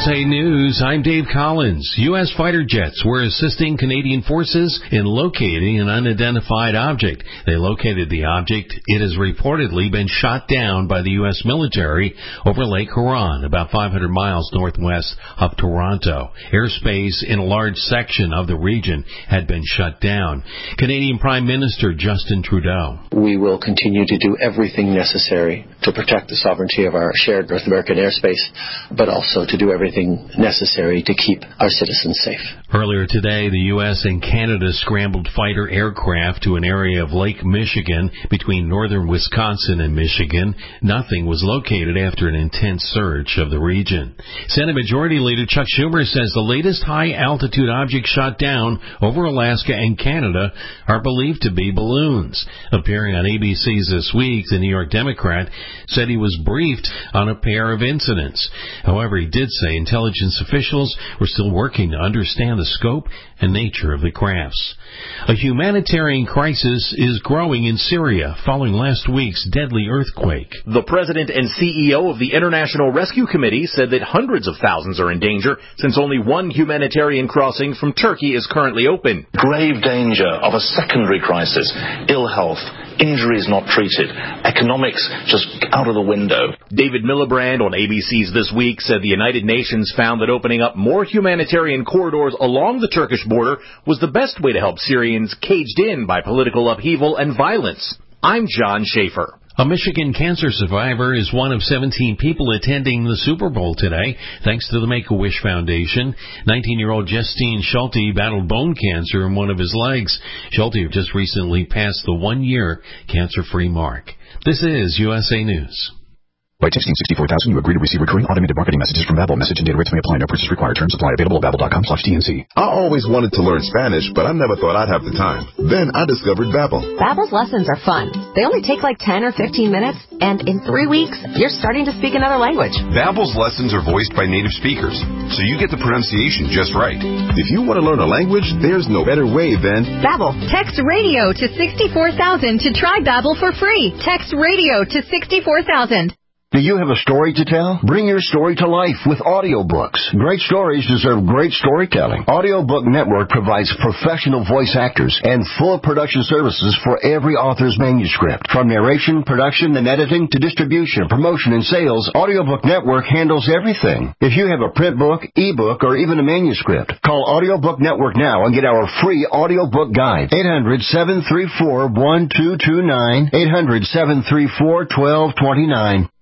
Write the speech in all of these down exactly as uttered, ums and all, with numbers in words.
S A News, I'm Dave Collins. U S fighter jets were assisting Canadian forces in locating an unidentified object. They located the object. It has reportedly been shot down by the U S military over Lake Huron, about five hundred miles northwest of Toronto. Airspace in a large section of the region had been shut down. Canadian Prime Minister Justin Trudeau. We will continue to do everything necessary to protect the sovereignty of our shared North American airspace, but also to do everything necessary to keep our citizens safe. Earlier today, the U S and Canada scrambled fighter aircraft to an area of Lake Michigan between northern Wisconsin and Michigan. Nothing was located after an intense search of the region. Senate Majority Leader Chuck Schumer says the latest high-altitude objects shot down over Alaska and Canada are believed to be balloons. Appearing on A B C's This Week, the New York Democrat said he was briefed on a pair of incidents. However, he did say intelligence officials were still working to understand the scope and nature of the crafts. A humanitarian crisis is growing in Syria following last week's deadly earthquake. The president and C E O of the International Rescue Committee said that hundreds of thousands are in danger since only one humanitarian crossing from Turkey is currently open. Grave danger of a secondary crisis, ill health, injuries not treated, economics just out of the window. David Miliband on A B C's This Week said the United Nations found that opening up more humanitarian corridors along the Turkish border was the best way to help Syrians caged in by political upheaval and violence. I'm John Schaefer. A Michigan cancer survivor is one of seventeen people attending the Super Bowl today, thanks to the Make-A-Wish Foundation. nineteen-year-old Justine Schulte battled bone cancer in one of his legs. Schulte just recently passed the one-year cancer-free mark. This is U S A News. By texting sixty-four thousand, you agree to receive recurring automated marketing messages from Babbel. Message and data rates may apply. No purchase required. Terms apply. Available at babbel.com slash TNC. I always wanted to learn Spanish, but I never thought I'd have the time. Then I discovered Babbel. Babbel's lessons are fun. They only take like ten or fifteen minutes, and in three weeks, you're starting to speak another language. Babbel's lessons are voiced by native speakers, so you get the pronunciation just right. If you want to learn a language, there's no better way than Babbel. Text radio to sixty-four thousand to try Babbel for free. Text radio to sixty-four thousand. Do you have a story to tell? Bring your story to life with audiobooks. Great stories deserve great storytelling. Audiobook Network provides professional voice actors and full production services for every author's manuscript. From narration, production, and editing to distribution, promotion, and sales, Audiobook Network handles everything. If you have a print book, ebook, or even a manuscript, call Audiobook Network now and get our free audiobook guide. eight hundred, seven three four, one two two nine. eight hundred, seven three four, one two two nine.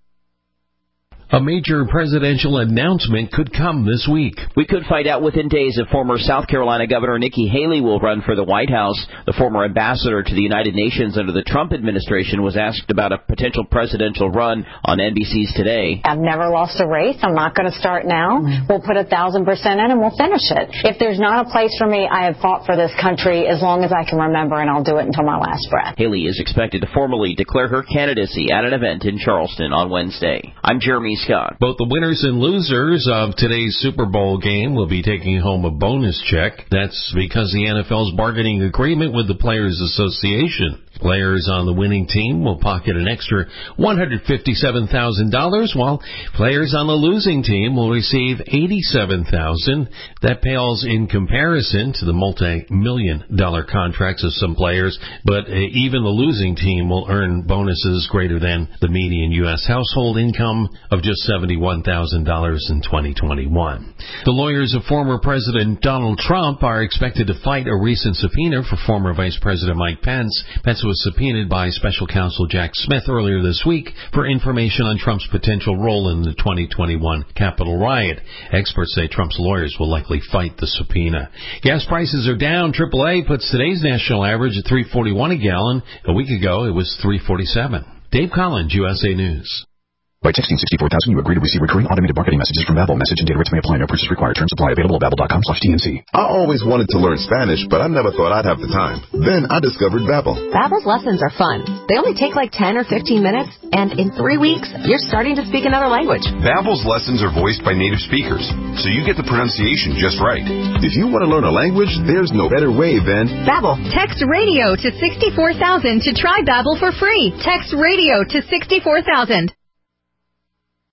A major presidential announcement could come this week. We could find out within days if former South Carolina Governor Nikki Haley will run for the White House. The former ambassador to the United Nations under the Trump administration was asked about a potential presidential run on N B C's Today. I've never lost a race. I'm not going to start now. We'll put a thousand percent in and we'll finish it. If there's not a place for me, I have fought for this country as long as I can remember, and I'll do it until my last breath. Haley is expected to formally declare her candidacy at an event in Charleston on Wednesday. I'm Jeremy Scott. Both the winners and losers of today's Super Bowl game will be taking home a bonus check. That's because the N F L's bargaining agreement with the Players Association. Players on the winning team will pocket an extra one hundred fifty-seven thousand dollars, while players on the losing team will receive eighty-seven thousand dollars. That pales in comparison to the multi-million dollar contracts of some players, but even the losing team will earn bonuses greater than the median U S household income of just seventy-one thousand dollars in twenty twenty-one. The lawyers of former President Donald Trump are expected to fight a recent subpoena for former Vice President Mike Pence. Pence was subpoenaed by special counsel Jack Smith earlier this week for information on Trump's potential role in the twenty twenty-one Capitol riot. Experts say Trump's lawyers will likely fight the subpoena. Gas prices are down. triple A puts today's national average at three forty-one a gallon. A week ago, it was three forty-seven. Dave Collins, U S A News. By texting sixty-four thousand, you agree to receive recurring automated marketing messages from Babbel. Message and data rates may apply. No purchase required. Terms apply. Available at babbel.com slash TNC. I always wanted to learn Spanish, but I never thought I'd have the time. Then I discovered Babbel. Babbel's lessons are fun. They only take like ten or fifteen minutes, and in three weeks, you're starting to speak another language. Babbel's lessons are voiced by native speakers, so you get the pronunciation just right. If you want to learn a language, there's no better way than Babbel. Text radio to sixty-four thousand to try Babbel for free. Text radio to sixty-four thousand.